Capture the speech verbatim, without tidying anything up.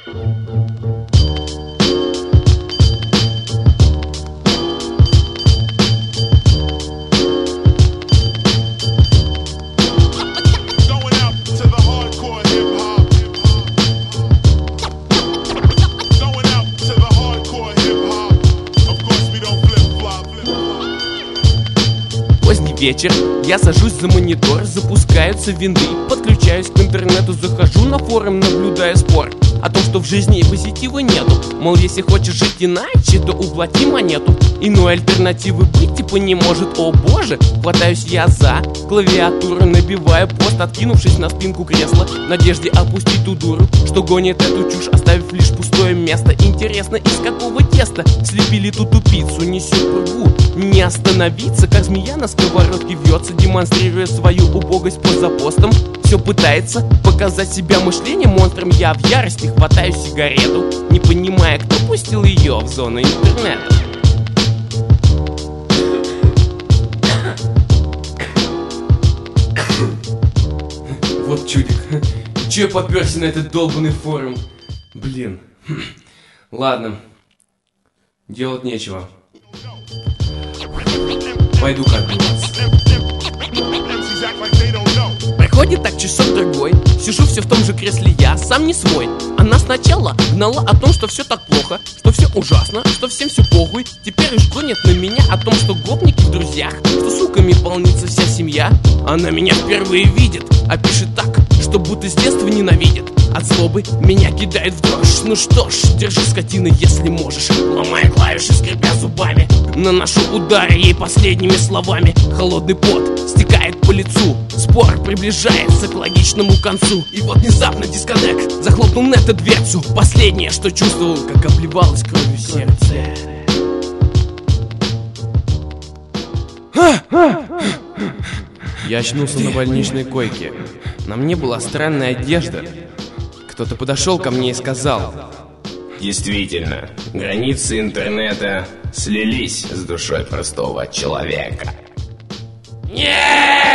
Вечер, я сажусь за монитор, запускаются винды, подключаюсь к интернету, захожу на форум, наблюдая спор о том, что в жизни позитива нету. Мол, если хочешь жить иначе, то уплати монету. Иной альтернативы быть типа не может. О боже, хватаюсь я за клавиатуру, набиваю пост, откинувшись на спинку кресла, в надежде опустить ту дуру, что гонит эту чушь, оставив лишь пустое место. Интересно, из какого теста слепили ту тупицу? Несет пургу, не остановиться, как змея на сковородке вьется, демонстрируя свою убогость пост за постом. Все пытается показать себя мышлением монстром. Я в ярости хватаю сигарету, не понимая, кто пустил ее в зону интернета. Вот чудик. Че я попёрся на этот долбанный форум? Блин. Ладно. Делать нечего. Пойду-ка отбиваться. Проходит так часок-другой, сижу все в том же кресле я, сам не свой. Она сначала гнала о том, что все так плохо, что все ужасно, что всем все похуй. Теперь уж гонит на меня о том, что гопники в друзьях, что суками полнится вся семья. Она меня впервые видит, а пишет так, что будто с детства ненавидит. От злобы меня кидает в дрожь. Ну что ж, держи, скотина, если можешь. Ломая клавиши, скрипя зубами, наношу удары ей последними словами. Холодный пот стекает по лицу, спор приближается к логичному концу. И вот внезапно дисконнект захлопнул на эту дверцу. Последнее, что чувствовал, как обливалось кровью сердце. Я очнулся на больничной койке. На мне была странная одежда. Кто-то подошел ко мне и сказал: действительно, границы интернета слились с душой простого человека. Нет!